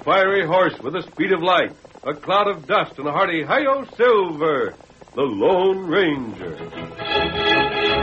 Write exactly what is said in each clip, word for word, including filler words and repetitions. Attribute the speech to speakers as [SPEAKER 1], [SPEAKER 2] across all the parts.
[SPEAKER 1] fiery horse with the speed of light, a cloud of dust, and a hearty hi-yo Silver, the Lone Ranger.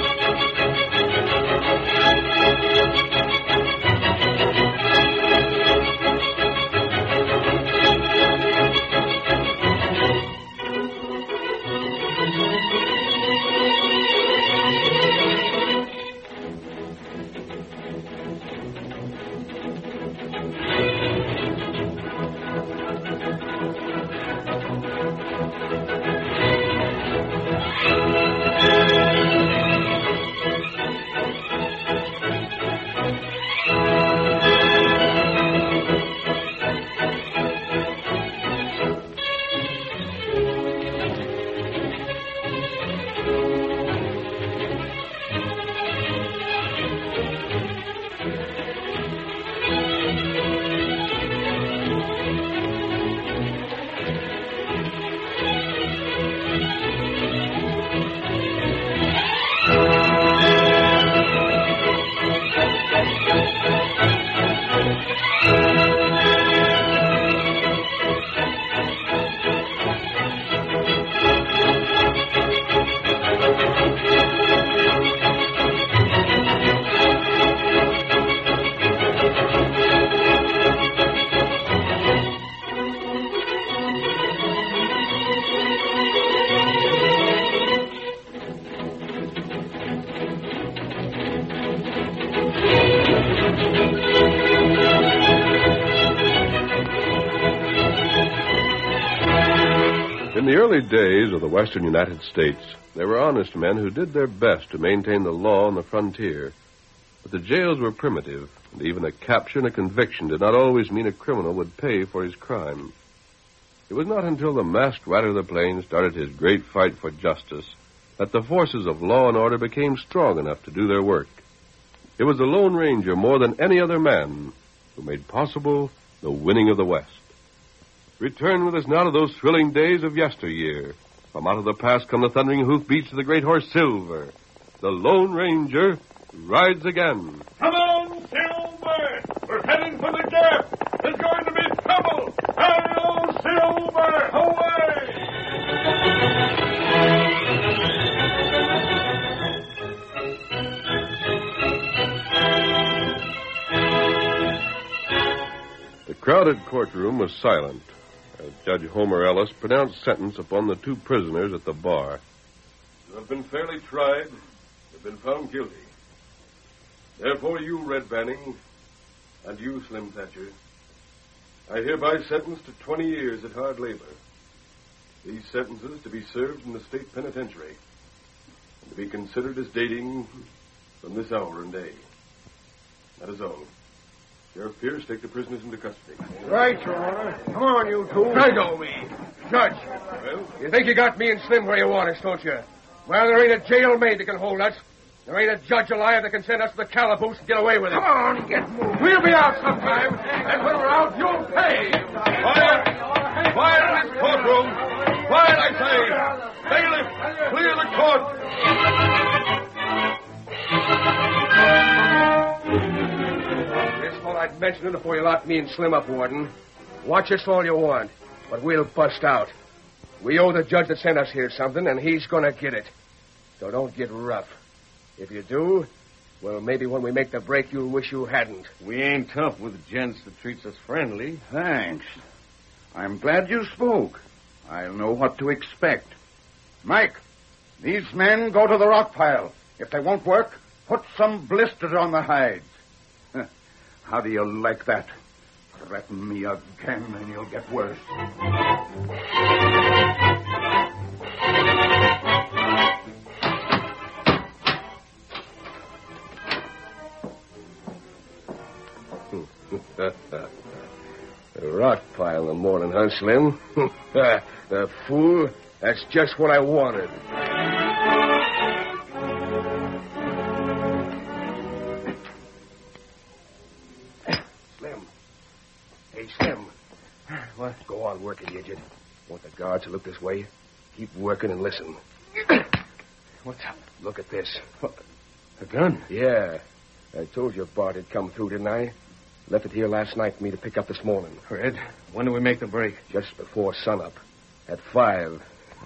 [SPEAKER 1] In the early days of the western United States, there were honest men who did their best to maintain the law on the frontier. But the jails were primitive, and even a capture and a conviction did not always mean a criminal would pay for his crime. It was not until the masked rider of the plains started his great fight for justice that the forces of law and order became strong enough to do their work. It was the Lone Ranger, more than any other man, who made possible the winning of the West. Return with us now to those thrilling days of yesteryear. From out of the past come the thundering hoofbeats of the great horse Silver. The Lone Ranger rides again.
[SPEAKER 2] Come on, Silver! We're heading for the gap! There's going to be trouble! Hello, Silver! Away!
[SPEAKER 1] The crowded courtroom was silent as Judge Homer Ellis pronounced sentence upon the two prisoners at the bar. You have been fairly tried. You've been found guilty. Therefore, you, Red Banning, and you, Slim Thatcher, I hereby sentence to twenty years at hard labor. These sentences to be served in the state penitentiary and to be considered as dating from this hour and day. That is all. Sheriff Pierce, take the prisoners into custody.
[SPEAKER 3] Right, Your Honor. Come on, you two.
[SPEAKER 4] Right on me. Judge,
[SPEAKER 1] Well,
[SPEAKER 4] you think you got me and Slim where you want us, don't you? Well, there ain't a jailmaid that can hold us. There ain't a judge alive that can send us to the calaboose and get away with it.
[SPEAKER 3] Come on, get moving.
[SPEAKER 4] We'll be out sometime, and when we're out, you'll pay.
[SPEAKER 1] quiet! Quiet in this courtroom! Quiet, I say! Bailiff, clear the court!
[SPEAKER 4] Just thought I'd mention it before you lock me and Slim up, Warden. Watch us all you want, but we'll bust out. We owe the judge that sent us here something, and he's going to get it. So don't get rough. If you do, well, maybe when we make the break, you'll wish you hadn't.
[SPEAKER 5] We ain't tough with gents that treats us friendly.
[SPEAKER 3] Thanks. I'm glad you spoke. I'll know what to expect. Mike, these men go to the rock pile. If they won't work, put some blisters on the hides. How do you like that? Threaten me again, and you'll get worse.
[SPEAKER 4] A rock pile in the morning, huh, Slim? The fool. That's just what I wanted. Slim. Hey, Slim. What? Go on working, you idiot. Want the guards to look this way? Keep working and listen.
[SPEAKER 5] What's up?
[SPEAKER 4] Look at this.
[SPEAKER 5] A gun?
[SPEAKER 4] Yeah. I told you Bart had come through, didn't I? Left it here last night for me to pick up this morning.
[SPEAKER 5] Red, when do we make the break?
[SPEAKER 4] Just before sunup. At five.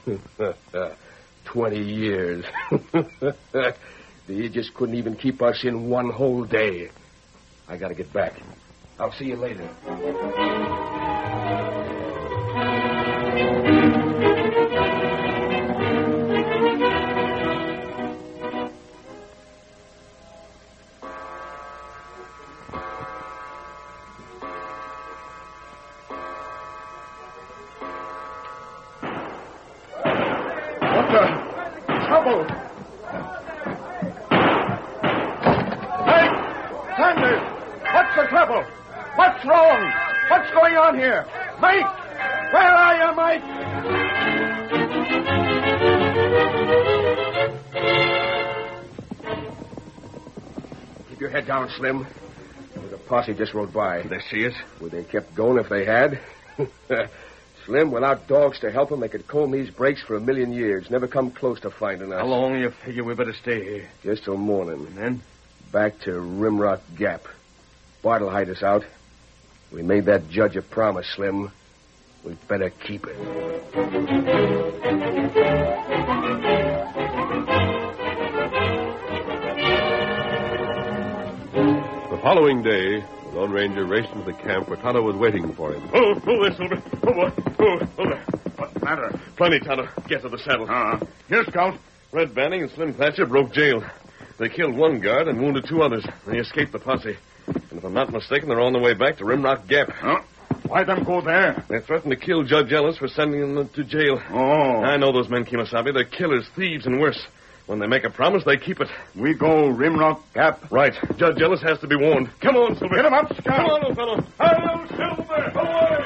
[SPEAKER 4] Twenty years. They just couldn't even keep us in one whole day. I gotta get back. I'll see you later.
[SPEAKER 3] What the trouble? Mike! Sanders! What's the trouble? What's wrong? What's going on here? Mike! Where are you, Mike?
[SPEAKER 4] Keep your head down, Slim. The posse just rode by.
[SPEAKER 5] Did they see us?
[SPEAKER 4] Would they kept going if they had? Slim, without dogs to help them, they could comb these breaks for a million years. Never come close to finding us.
[SPEAKER 5] How long you figure we better stay here?
[SPEAKER 4] Just till morning.
[SPEAKER 5] And then?
[SPEAKER 4] Back to Rimrock Gap. Bart'll hide us out. We made that judge a promise, Slim. We'd better keep it.
[SPEAKER 1] The following day, the Lone Ranger raced into the camp where Tonto was waiting for him.
[SPEAKER 2] Oh, oh there, Silver. Oh, boy. Oh, oh there.
[SPEAKER 3] What's the matter?
[SPEAKER 2] Plenty, Tonto. Get to the saddle.
[SPEAKER 3] Uh, here, Scout.
[SPEAKER 2] Red Banning and Slim Thatcher broke jail. They killed one guard and wounded two others. They escaped the posse. And if I'm not mistaken, they're on their way back to Rimrock Gap.
[SPEAKER 3] Huh? Why them go there?
[SPEAKER 2] They threatened to kill Judge Ellis for sending them to jail.
[SPEAKER 3] Oh.
[SPEAKER 2] I know those men, Kemosabe. They're killers, thieves, and worse. When they make a promise, they keep it.
[SPEAKER 3] We go Rimrock Gap.
[SPEAKER 2] Right. Judge Ellis has to be warned. Come on, Silver.
[SPEAKER 3] Get him up, Scout.
[SPEAKER 2] Come on, old fellow.
[SPEAKER 3] Hello, Silver. Away.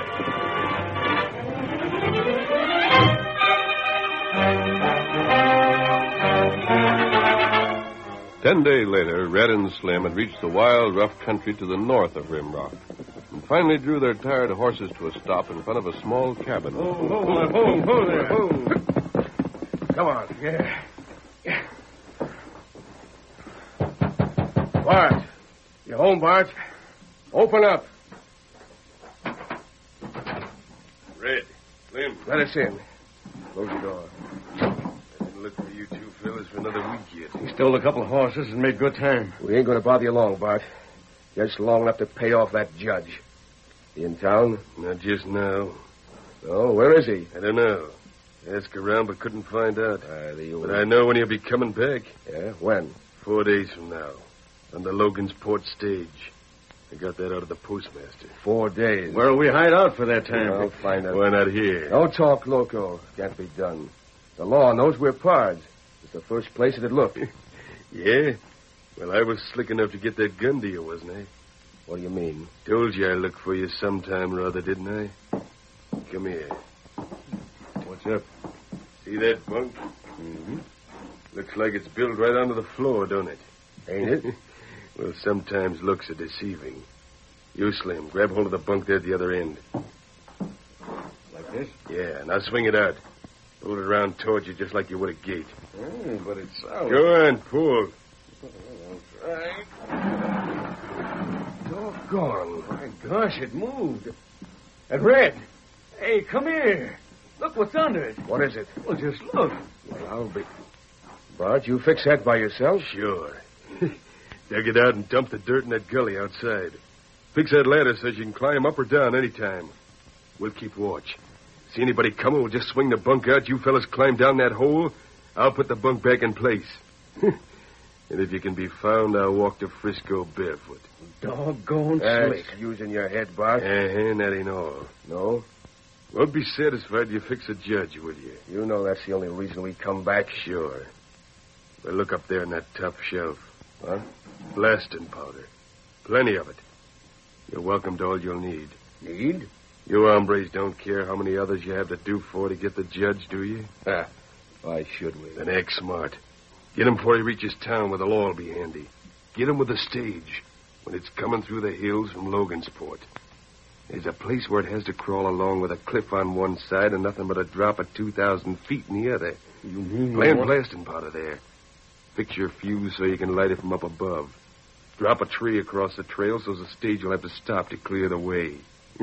[SPEAKER 1] Ten days later, Red and Slim had reached the wild, rough country to the north of Rimrock and finally drew their tired horses to a stop in front of a small cabin.
[SPEAKER 4] Oh, oh, oh, oh there. Oh. Come on. Yeah. yeah. Bart. You home, Bart? Open up.
[SPEAKER 2] Red, Slim.
[SPEAKER 4] Let us in. Close the door.
[SPEAKER 1] I didn't look for you two fellas for another week yet.
[SPEAKER 5] We stole a couple of horses and made good time.
[SPEAKER 4] We ain't going to bother you long, Bart. Just long enough to pay off that judge. He in town?
[SPEAKER 1] Not just now.
[SPEAKER 4] Oh, where is he?
[SPEAKER 1] I don't know. Asked around but couldn't find out.
[SPEAKER 4] Uh, the
[SPEAKER 1] But I know when he'll be coming back.
[SPEAKER 4] Yeah, when?
[SPEAKER 1] Four days from now. On the Logan's Port stage. I got that out of the postmaster.
[SPEAKER 4] Four days.
[SPEAKER 5] Where'll we hide out for that time?
[SPEAKER 4] I'll find out.
[SPEAKER 1] Why not here?
[SPEAKER 4] Don't talk loco. Can't be done. The law knows we're pards. It's the first place it'd look.
[SPEAKER 1] Yeah? Well, I was slick enough to get that gun to you, wasn't I?
[SPEAKER 4] What do you mean?
[SPEAKER 1] Told you I'd look for you sometime or other, didn't I? Come here.
[SPEAKER 5] What's up?
[SPEAKER 1] See that bunk?
[SPEAKER 4] Mm-hmm.
[SPEAKER 1] Looks like it's built right onto the floor, don't it?
[SPEAKER 4] Ain't it?
[SPEAKER 1] Well, sometimes looks are deceiving. You, Slim, grab hold of the bunk there at the other end.
[SPEAKER 5] Like this?
[SPEAKER 1] Yeah, now swing it out. Pull it around towards you just like you would a gate.
[SPEAKER 5] Oh, but it's solid.
[SPEAKER 1] Go on, pull.
[SPEAKER 4] Doggone.
[SPEAKER 5] My gosh, it moved. And Red. Hey, come here. Look what's under it.
[SPEAKER 4] What is it?
[SPEAKER 5] Well, just look.
[SPEAKER 4] Well, I'll be... Bart, you fix that by yourself?
[SPEAKER 1] Sure. Dug it out and dumped the dirt in that gully outside. Fix that ladder so you can climb up or down any time. We'll keep watch. See anybody coming, we'll just swing the bunk out. You fellas climb down that hole. I'll put the bunk back in place. And if you can be found, I'll walk to Frisco barefoot.
[SPEAKER 5] Doggone
[SPEAKER 4] That's
[SPEAKER 5] slick.
[SPEAKER 4] using your head, Bart.
[SPEAKER 1] Uh-huh, that ain't all.
[SPEAKER 4] No?
[SPEAKER 1] Won't be satisfied you fix a judge, will you?
[SPEAKER 4] You know that's the only reason we come back.
[SPEAKER 1] Sure. Well, look up there on that top shelf.
[SPEAKER 4] Huh?
[SPEAKER 1] Blasting powder. Plenty of it. You're welcome to all you'll need.
[SPEAKER 4] Need?
[SPEAKER 1] You hombres don't care how many others you have to do for to get the judge, do you?
[SPEAKER 4] Ah, why should we?
[SPEAKER 1] Then act smart. Get him before he reaches town where the law will be handy. Get him with the stage when it's coming through the hills from Logansport. There's a place where it has to crawl along with a cliff on one side and nothing but a drop of two thousand feet in the other.
[SPEAKER 5] You mean
[SPEAKER 1] Plant
[SPEAKER 5] what?
[SPEAKER 1] blasting powder there. Fix your fuse so you can light it from up above.
[SPEAKER 6] Drop a tree across the trail so the stage will have to stop to clear the way.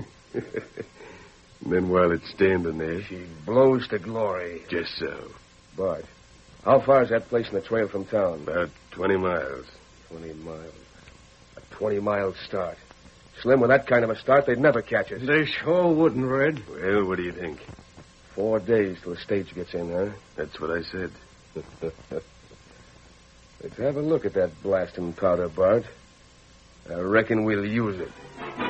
[SPEAKER 6] And then while it's standing there...
[SPEAKER 4] She blows to glory.
[SPEAKER 6] Just so.
[SPEAKER 4] Bart, how far is that place in the trail from town?
[SPEAKER 6] About twenty miles.
[SPEAKER 4] Twenty miles. A twenty-mile start. Slim, with that kind of a start, they'd never catch us.
[SPEAKER 5] They sure wouldn't, Red.
[SPEAKER 6] Well, what do you think?
[SPEAKER 4] Four days till the stage gets in, huh?
[SPEAKER 6] That's what I said.
[SPEAKER 4] Let's have a look at that blasting powder, Bart. I reckon we'll use it.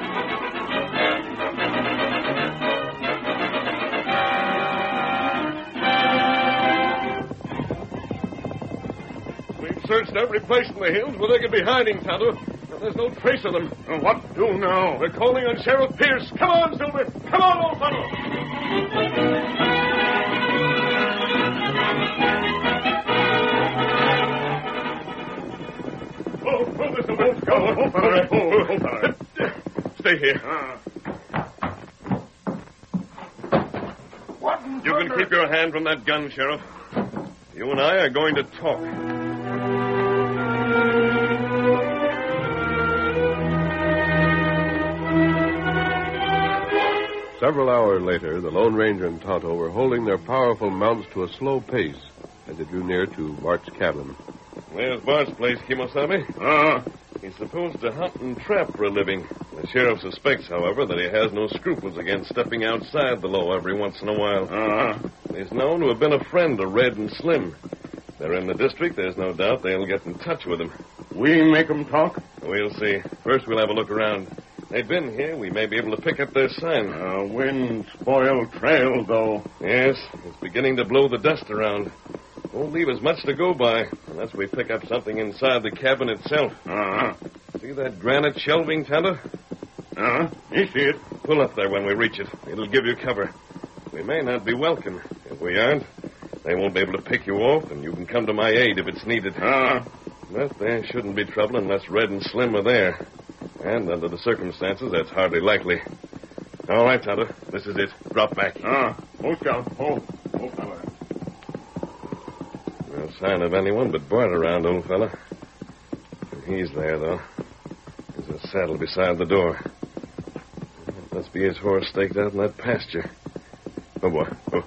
[SPEAKER 2] We've searched every place in the hills where they could be hiding, Tonto. And there's no trace of them.
[SPEAKER 3] Well, what do now?
[SPEAKER 2] We're calling on Sheriff Pierce. Come on, Silver. Come on, old fellow. Oh, oh, Mister Wilkes, go. Oh, fella. Oh, oh, fella. Stay here.
[SPEAKER 3] What in
[SPEAKER 2] You can
[SPEAKER 3] thunder?
[SPEAKER 2] keep your hand from that gun, Sheriff. You and I are going to talk.
[SPEAKER 1] Several hours later, the Lone Ranger and Tonto were holding their powerful mounts to a slow pace as they drew near to Bart's cabin.
[SPEAKER 2] There's Bart's place, Kimosabe.
[SPEAKER 3] Uh,
[SPEAKER 2] He's supposed to hunt and trap for a living. The sheriff suspects, however, that he has no scruples against stepping outside the law every once in a while.
[SPEAKER 3] uh,
[SPEAKER 2] He's known to have been a friend of Red and Slim. They're in the district. There's no doubt they'll get in touch with him.
[SPEAKER 3] we make 'em talk?
[SPEAKER 2] We'll see. First, we'll have a look around. They've been here. We may be able to pick up their sign.
[SPEAKER 3] Uh, wind spoiled trail, though.
[SPEAKER 2] Yes, it's beginning to blow the dust around. Won't leave us much to go by unless we pick up something inside the cabin itself.
[SPEAKER 3] Uh-huh.
[SPEAKER 2] See that granite shelving, Tonto?
[SPEAKER 3] Uh-huh. You see it.
[SPEAKER 2] Pull up there when we reach it. It'll give you cover. We may not be welcome. If we aren't, they won't be able to pick you off, and you can come to my aid if it's needed.
[SPEAKER 3] Uh-huh.
[SPEAKER 2] But there shouldn't be trouble unless Red and Slim are there. And under the circumstances, that's hardly likely. All right, Tonto. This is it. Drop back.
[SPEAKER 3] Uh, oh, Scout. Oh, oh, fella.
[SPEAKER 2] No sign of anyone but Bart around, old fella. He's there, though. There's a saddle beside the door. That must be his horse staked out in that pasture. Oh, boy. Oh.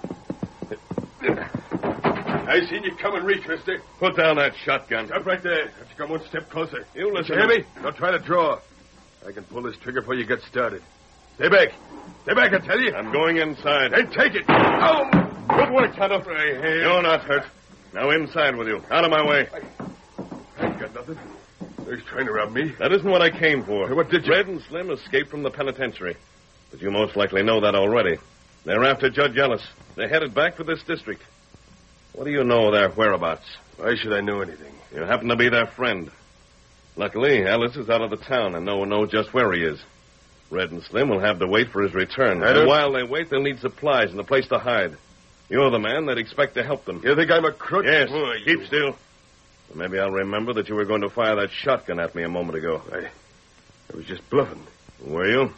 [SPEAKER 6] I seen you come and reach, mister.
[SPEAKER 2] Put down that shotgun.
[SPEAKER 6] Stop right there. Have to come one step closer.
[SPEAKER 2] You listen.
[SPEAKER 6] Hear me? Don't try to draw. I can pull this trigger before you get started. Stay back. Stay back, I tell you.
[SPEAKER 2] I'm going inside.
[SPEAKER 6] Then take it. Oh!
[SPEAKER 2] Good work, Tonto. You're not hurt. Now inside with you. Out of my way.
[SPEAKER 6] I ain't got nothing. They're trying to rob me.
[SPEAKER 2] That isn't what I came for.
[SPEAKER 6] Hey, what did you-
[SPEAKER 2] Red and Slim escaped from the penitentiary. But you most likely know that already. They're after Judge Ellis. They're headed back for this district. What do you know of their whereabouts?
[SPEAKER 6] Why should I know anything?
[SPEAKER 2] You happen to be their friend. Luckily, Ellis is out of the town, and no one knows just where he is. Red and Slim will have to wait for his return.
[SPEAKER 6] I
[SPEAKER 2] And
[SPEAKER 6] don't-
[SPEAKER 2] while they wait, they'll need supplies and a place to hide. You're the man they'd expect to help them.
[SPEAKER 6] You think I'm a crook?
[SPEAKER 2] Yes,
[SPEAKER 6] Oh, you-
[SPEAKER 2] keep still. Maybe I'll remember that you were going to fire that shotgun at me a moment ago.
[SPEAKER 6] I, I was just bluffing.
[SPEAKER 2] Were you?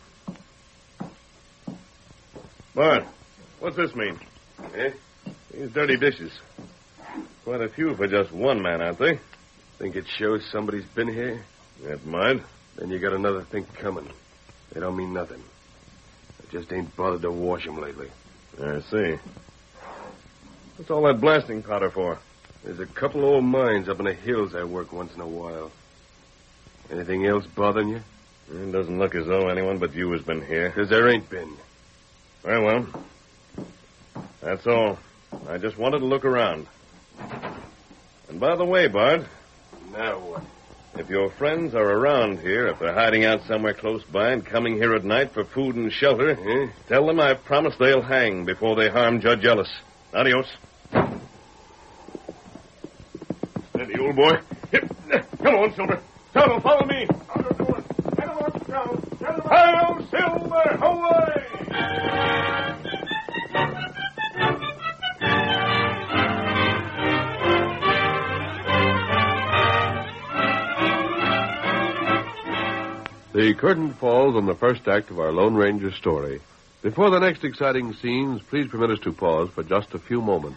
[SPEAKER 2] Bart, what's this mean?
[SPEAKER 6] Eh?
[SPEAKER 2] These dirty dishes. Quite a few for just one man, aren't they?
[SPEAKER 6] Think it shows somebody's been here?
[SPEAKER 2] It might.
[SPEAKER 6] Then you got another thing coming. They don't mean nothing. I just ain't bothered to wash 'em lately.
[SPEAKER 2] I see. What's all that blasting powder for?
[SPEAKER 6] There's a couple old mines up in the hills I work once in a while. Anything else bothering you?
[SPEAKER 2] It doesn't look as though anyone but you has been here.
[SPEAKER 6] Because there ain't been.
[SPEAKER 2] Very well. That's all. I just wanted to look around. And by the way, Bart,
[SPEAKER 6] Now what?
[SPEAKER 2] if your friends are around here, if they're hiding out somewhere close by and coming here at night for food and shelter,
[SPEAKER 6] Eh?
[SPEAKER 2] tell them I've promised they'll hang before they harm Judge Ellis. Adios. Steady, old boy. Yep. Come on, Silver. Tonto, follow me. Hail, Silver! Away!
[SPEAKER 1] The curtain falls on the first act of our Lone Ranger story. Before the next exciting scenes, please permit us to pause for just a few moments.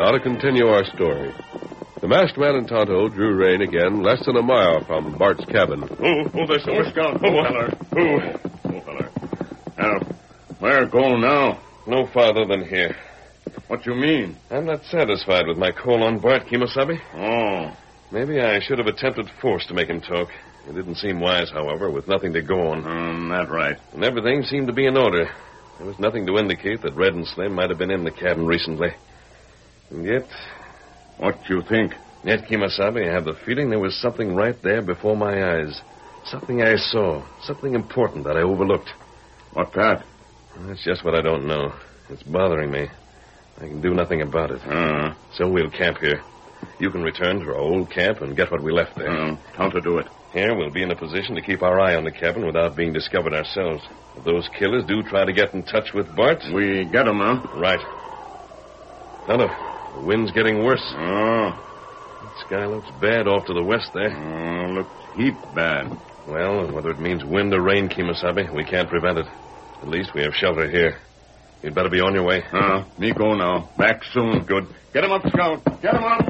[SPEAKER 1] Now to continue our story. The masked man and Tonto drew rein again less than a mile from Bart's cabin.
[SPEAKER 2] Oh, oh, there's Silver Scout. Oh, feller. Oh, oh, feller. Now, where going now?
[SPEAKER 6] No farther than here.
[SPEAKER 2] What you mean?
[SPEAKER 6] I'm not satisfied with my call on Bart, Kimosabe.
[SPEAKER 2] Oh.
[SPEAKER 6] Maybe I should have attempted force to make him talk. It didn't seem wise, however, with nothing to go on.
[SPEAKER 2] Um, that right.
[SPEAKER 6] And everything seemed to be in order. There was nothing to indicate that Red and Slim might have been in the cabin recently. And yet...
[SPEAKER 2] What you think?
[SPEAKER 6] Yet, Kimosabe, I have the feeling there was something right there before my eyes. Something I saw. Something important that I overlooked.
[SPEAKER 2] What that?
[SPEAKER 6] That's just what I don't know. It's bothering me. I can do nothing about it.
[SPEAKER 2] Uh,
[SPEAKER 6] So we'll camp here. You can return to our old camp and get what we left there.
[SPEAKER 2] uh, time to do it.
[SPEAKER 6] Here, we'll be in a position to keep our eye on the cabin without being discovered ourselves. If those killers do try to get in touch with Bart...
[SPEAKER 2] We get him, huh?
[SPEAKER 6] Right. Tonto, the wind's getting worse.
[SPEAKER 2] Oh,
[SPEAKER 6] The sky looks bad off to the west there.
[SPEAKER 2] oh looks heap bad.
[SPEAKER 6] Well, whether it means wind or rain, Kimosabe, we can't prevent it. At least we have shelter here. You'd better be on your way.
[SPEAKER 2] Uh, me go now. Back soon. Good. Get him up, Scout. Get him up.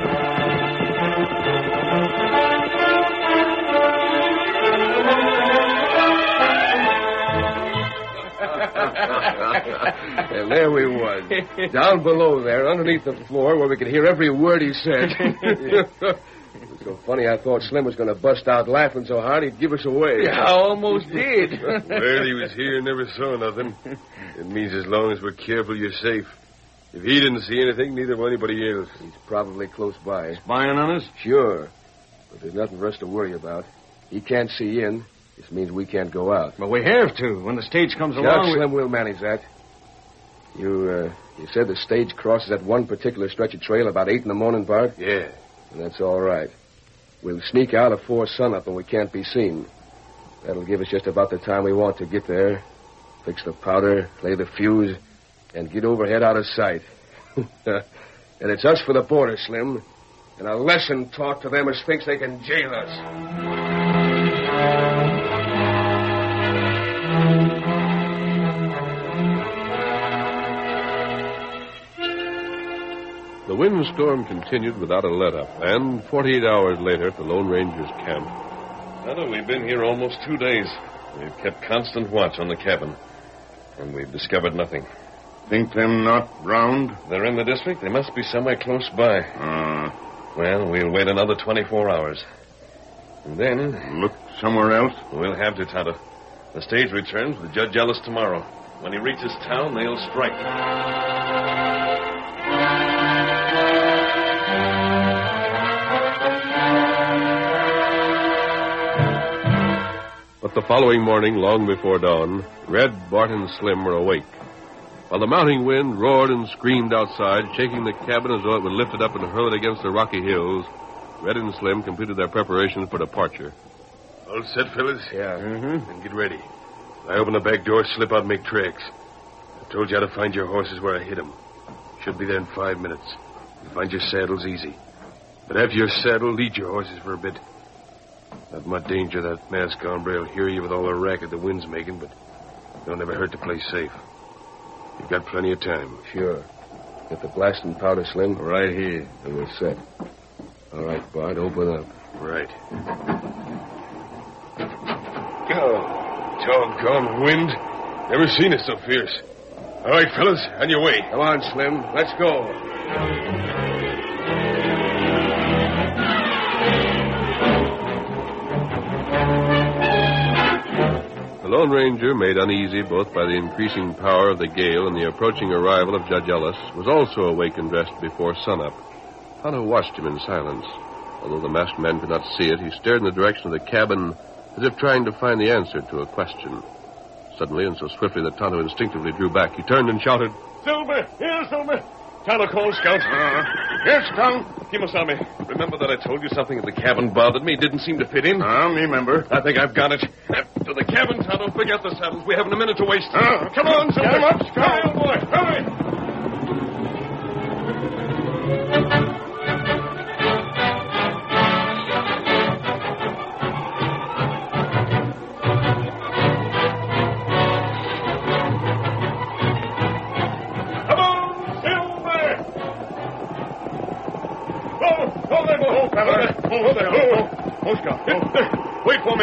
[SPEAKER 4] And there we was, down below there, underneath the floor, where we could hear every word he said. It was so funny, I thought Slim was going to bust out laughing so hard he'd give us away.
[SPEAKER 5] Yeah, I almost did.
[SPEAKER 6] Well, he was here and never saw nothing. It means as long as we're careful, you're safe. If he didn't see anything, neither will anybody else.
[SPEAKER 4] He's probably close by.
[SPEAKER 2] Spying on us?
[SPEAKER 4] Sure. But there's nothing for us to worry about. He can't see in. This means we can't go out.
[SPEAKER 5] But we have to. When the stage comes
[SPEAKER 4] Scout,
[SPEAKER 5] along...
[SPEAKER 4] Slim, we'll manage that. You, uh, you said the stage crosses that one particular stretch of trail about eight in the morning, Bart?
[SPEAKER 6] Yeah.
[SPEAKER 4] And that's all right. We'll sneak out afore sunup and we can't be seen. That'll give us just about the time we want to get there. Fix the powder, lay the fuse, and get overhead out of sight. And it's us for the border, Slim. And a lesson taught to them as thinks they can jail us.
[SPEAKER 1] The windstorm continued without a let-up, and forty-eight hours later at the Lone Ranger's camp.
[SPEAKER 6] Tonto, we've been here almost two days. We've kept constant watch on the cabin, and we've discovered nothing.
[SPEAKER 2] Think them not round?
[SPEAKER 6] They're in the district. They must be somewhere close by.
[SPEAKER 2] Uh,
[SPEAKER 6] Well, we'll wait another twenty-four hours. And then
[SPEAKER 2] look somewhere else?
[SPEAKER 6] we'll have to, Tonto. The stage returns with Judge Ellis tomorrow. When he reaches town, they'll strike.
[SPEAKER 1] But the following morning, long before dawn, Red, Bart, and Slim were awake. While the mounting wind roared and screamed outside, shaking the cabin as though it would lift it up and hurl it against the rocky hills, Red and Slim completed their preparations for departure.
[SPEAKER 6] All set, fellas?
[SPEAKER 4] Yeah.
[SPEAKER 6] Mm-hmm. Then get ready. I open the back door, slip out, and make tracks. I told you how to find your horses where I hid them. Should be there in five minutes. You find your saddles easy. But after you're saddled, lead your horses for a bit. Not much danger that masked hombre will hear you with all the racket the wind's making, but it'll never hurt to play safe. You've got plenty of time.
[SPEAKER 4] Sure. Get the blasting powder, Slim.
[SPEAKER 2] Right here.
[SPEAKER 4] And we're set. All right, Bart, open up.
[SPEAKER 6] Right. Oh, doggone wind. Never seen it so fierce. All right, fellas, on your way.
[SPEAKER 4] Come on, Slim. Let's go.
[SPEAKER 1] The Lone Ranger, made uneasy both by the increasing power of the gale and the approaching arrival of Judge Ellis, was also awake and dressed before sunup. Tonto watched him in silence. Although the masked man could not see it, he stared in the direction of the cabin as if trying to find the answer to a question. Suddenly, and so swiftly that Tonto instinctively drew back, he turned and shouted,
[SPEAKER 6] Silver! Here, Silver! Tonto called, Scout.
[SPEAKER 2] Uh, yes, Scout.
[SPEAKER 6] Kimosabe, remember that I told you something at the cabin bothered me, didn't seem to fit in?
[SPEAKER 2] I remember.
[SPEAKER 6] I think I've got it. To the cabin, Tonto. Pick out the saddles. We haven't a minute to waste.
[SPEAKER 2] Uh,
[SPEAKER 6] Come on, Silver.
[SPEAKER 2] Get 'em up, Scout.
[SPEAKER 6] Hurry, old boy. Hurry. Come on, Silver.
[SPEAKER 2] fella. Oh, there. Oh, oh, Scout. Oh. Wait for me.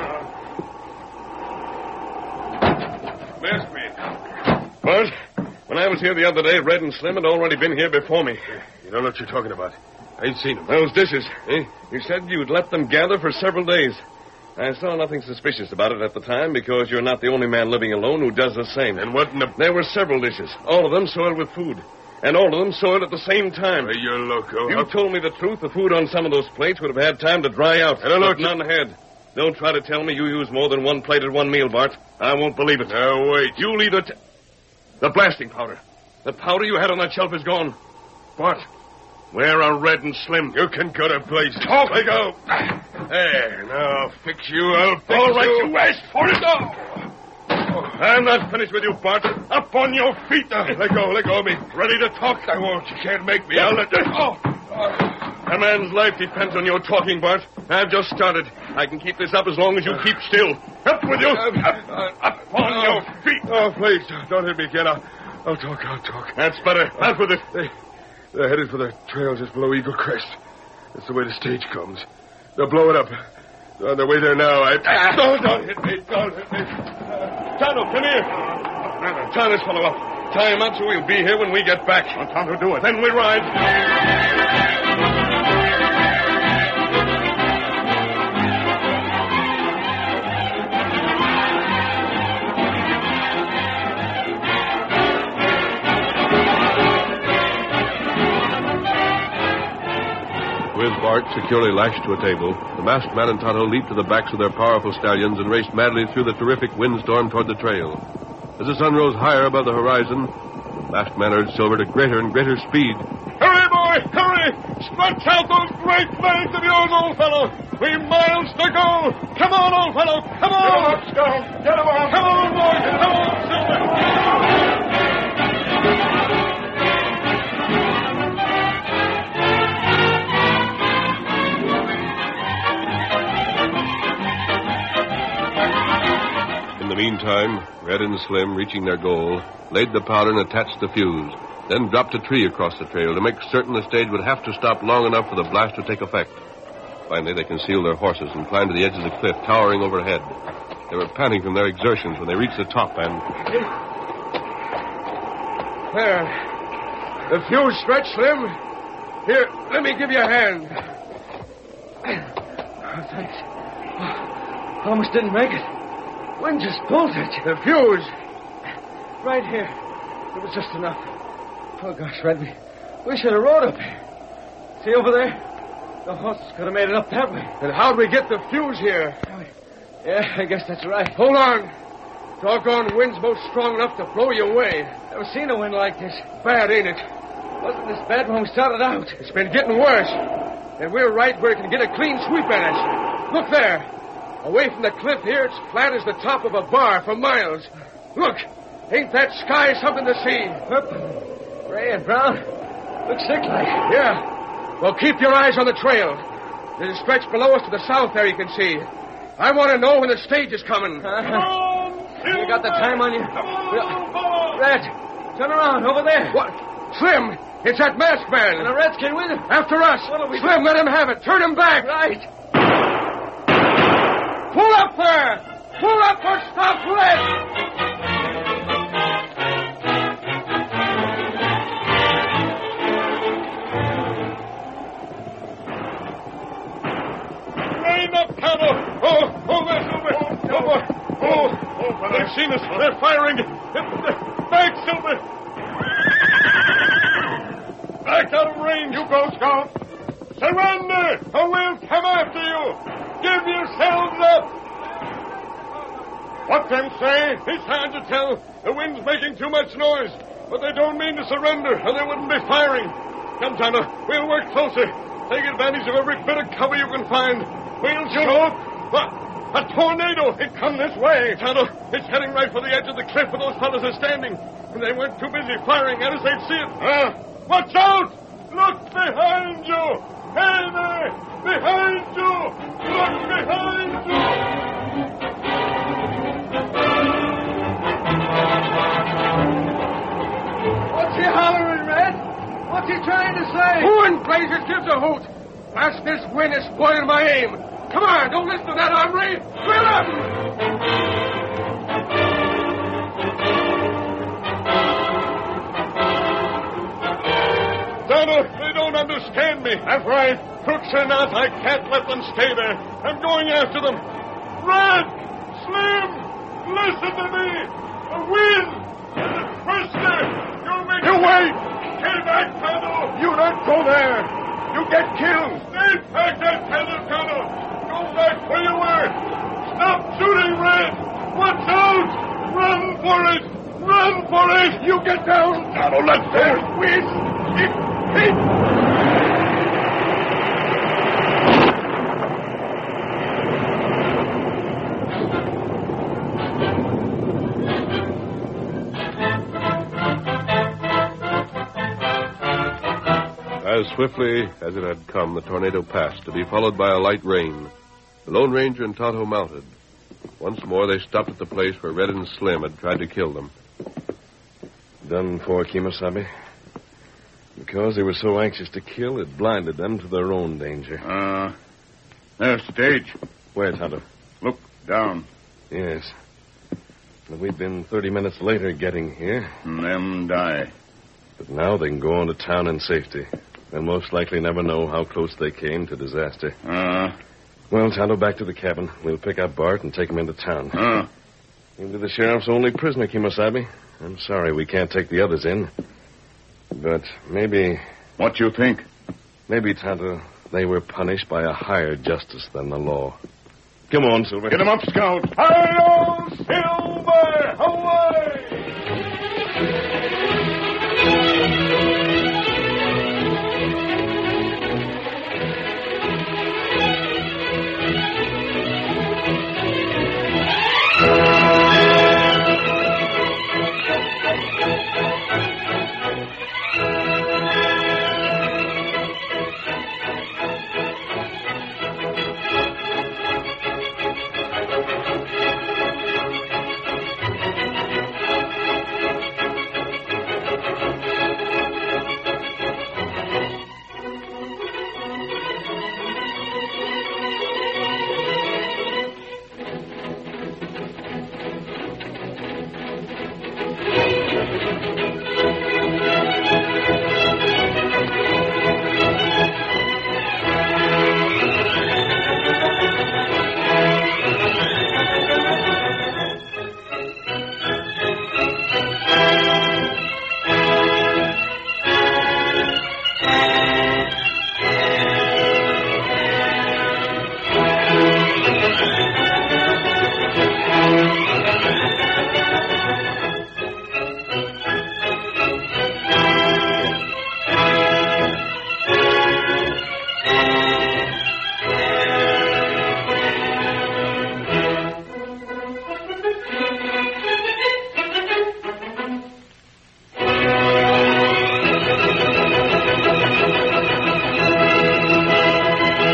[SPEAKER 2] Masked man. Bart, when I was here the other day, Red and Slim had already been here before me.
[SPEAKER 6] You don't know what you're talking about. I ain't seen them.
[SPEAKER 2] Those dishes, eh? You said you'd let them gather for several days. I saw nothing suspicious about it at the time because you're not the only man living alone who does the same.
[SPEAKER 6] And what in the...
[SPEAKER 2] There were several dishes, all of them soiled with food. And all of them soiled at the same time.
[SPEAKER 6] Well, you're loco.
[SPEAKER 2] You told me the truth. The food on some of those plates would have had time to dry out.
[SPEAKER 6] I don't know
[SPEAKER 2] but
[SPEAKER 6] what you...
[SPEAKER 2] none had. Don't try to tell me you used more than one plate at one meal, Bart. I won't believe it.
[SPEAKER 6] Now, wait.
[SPEAKER 2] You'll either... T- the blasting powder. The powder you had on that shelf is gone. Bart, where are Red and Slim?
[SPEAKER 6] You can go to place.
[SPEAKER 2] Talk. Let go.
[SPEAKER 6] There, now I'll fix you. I'll fix
[SPEAKER 2] All right,
[SPEAKER 6] you.
[SPEAKER 2] you asked for it. No. I'm not finished with you, Bart. Up on your feet.
[SPEAKER 6] Uh, let go, let go of me.
[SPEAKER 2] Ready to talk?
[SPEAKER 6] I won't. You can't make me. I'll let...
[SPEAKER 2] Oh. A man's life depends on your talking, Bart. I've just started. I can keep this up as long as you keep still. Up with you. Up, up on
[SPEAKER 6] uh,
[SPEAKER 2] your feet.
[SPEAKER 6] Oh, please, don't hit me again. I'll, I'll talk, I'll talk.
[SPEAKER 2] That's better. Out with it.
[SPEAKER 6] They, they're headed for the trail just below Eagle Crest. That's the way the stage comes. They'll blow it up. They're on their way there now. I...
[SPEAKER 2] Ah. No, don't hit me. Don't hit me. Uh, Tonto, come here. Uh, tie this fellow up. Tie him up so he'll be here when we get back.
[SPEAKER 3] Well, Tonto, do it.
[SPEAKER 2] Then we ride.
[SPEAKER 1] With Bart securely lashed to a table, the masked man and Tonto leaped to the backs of their powerful stallions and raced madly through the terrific windstorm toward the trail. As the sun rose higher above the horizon, the masked man urged Silver to greater and greater speed.
[SPEAKER 2] Hurry, boy, hurry! Stretch out those great legs of yours, old fellow! We've miles to go! Come on, old fellow! Come on!
[SPEAKER 3] Get him up, Scout! Get him up!
[SPEAKER 2] Come on, boy! Come on, Silver!
[SPEAKER 1] In the meantime, Red and Slim, reaching their goal, laid the powder and attached the fuse, then dropped a tree across the trail to make certain the stage would have to stop long enough for the blast to take effect. Finally, they concealed their horses and climbed to the edge of the cliff, towering overhead. They were panting from their exertions when they reached the top and...
[SPEAKER 4] There. The fuse stretched, Slim. Here, let me give you a hand.
[SPEAKER 5] Oh, thanks. Oh, almost didn't make it. Wind just pulled it.
[SPEAKER 4] The fuse.
[SPEAKER 5] Right here. It was just enough. Oh, gosh, Red, we, we should have rode up here. See over there? The horses could have made it up that way.
[SPEAKER 4] And how'd we get the fuse here?
[SPEAKER 5] Yeah, I guess that's right.
[SPEAKER 4] Hold on. Doggone wind's most strong enough to blow you away.
[SPEAKER 5] Never seen a wind like this.
[SPEAKER 4] Bad, ain't it?
[SPEAKER 5] Wasn't this bad when we started out?
[SPEAKER 4] It's been getting worse. And we're right where it can get a clean sweep at us. Look there. Away from the cliff here, it's flat as the top of a bar for miles. Look. Ain't that sky something to see?
[SPEAKER 5] Purple, gray, and brown. Looks sick like.
[SPEAKER 4] Yeah. Well, keep your eyes on the trail. There's a stretch below us to the south there you can see. I want to know when the stage is coming.
[SPEAKER 5] Uh-huh. You got the time on you? Red, turn around, over there.
[SPEAKER 4] What? Slim, it's that masked man.
[SPEAKER 5] And the redskin with him.
[SPEAKER 4] After us.
[SPEAKER 5] We...
[SPEAKER 4] Slim, let him have it. Turn him back.
[SPEAKER 5] Right.
[SPEAKER 4] Pull up there. Pull up or stop Red.
[SPEAKER 2] Tonto! Oh, oh, there's Silver! Oh, oh, oh, they've seen us. They're firing. Back, Silver! Back out of range. You go, Scout. Surrender, or we'll come after you. Give yourselves up. What them say? It's hard to tell. The wind's making too much noise. But they don't mean to surrender, or they wouldn't be firing. Come, Tonto. We'll work closer. Take advantage of every bit of cover you can find. We'll shoot. What? A tornado. It come this way. Tonto, it's heading right for the edge of the cliff where those fellas are standing. And they weren't too busy firing at us, they'd see it. Ah, watch out! Look behind you! Hey there! Behind you! Look behind you!
[SPEAKER 5] What's he hollering, Red? What's he trying to say?
[SPEAKER 4] Who in blazes gives a hoot? Blast this wind is spoiling my aim. Come on, don't listen to that, Henri. Drill up!
[SPEAKER 2] Donald, they don't understand me. That's right. Crooks or not, I can't let them stay there. I'm going after them. Red! Slim! Listen to me! The wind! And the prisoner! You make... You wait! Stay back, Tonto! You don't go there! You get killed! Stay back there, Tonto, Tonto! Go back where you were! Stop shooting, Red! Watch out! Run for it! Run for it! You get down! Tonto, let go! Wind! Keep... Keep...
[SPEAKER 1] As swiftly as it had come, the tornado passed, to be followed by a light rain. The Lone Ranger and Tonto mounted. Once more, they stopped at the place where Red and Slim had tried to kill them.
[SPEAKER 2] Done for, Kemosabe. Because they were so anxious to kill, it blinded them to their own danger.
[SPEAKER 3] Uh, there's Stage.
[SPEAKER 2] Where, Tonto?
[SPEAKER 3] Look down.
[SPEAKER 2] Yes. But we've been thirty minutes later getting here.
[SPEAKER 3] And them die.
[SPEAKER 2] But now they can go on to town in safety. They'll most likely never know how close they came to disaster.
[SPEAKER 3] Uh,
[SPEAKER 2] Well, Tonto, back to the cabin. We'll pick up Bart and take him into town.
[SPEAKER 3] uh.
[SPEAKER 2] He'll be the sheriff's only prisoner, Kemosabe. I'm sorry we can't take the others in. But maybe...
[SPEAKER 3] What you think?
[SPEAKER 2] Maybe, Tonto, they were punished by a higher justice than the law. Come on, Silver.
[SPEAKER 3] Get him up, Scout. Hi-yo, Silver! Away!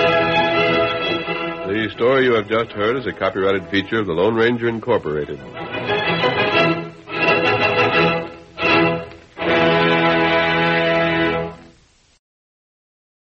[SPEAKER 1] The story you have just heard is a copyrighted feature of the Lone Ranger Incorporated.